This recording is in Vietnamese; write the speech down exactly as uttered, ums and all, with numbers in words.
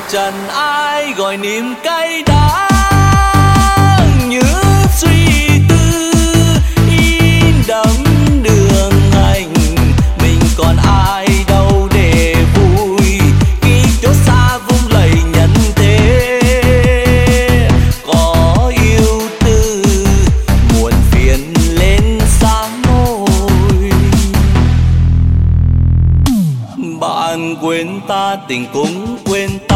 trần ai gọi niềm cay đắng như suy tư in đậm đường hành. Mình còn ai đâu để vui khi chốn xa vung lầy nhân thế. Có yêu tư muộn phiền lên sáng môi. Bạn quên ta tình cũng quên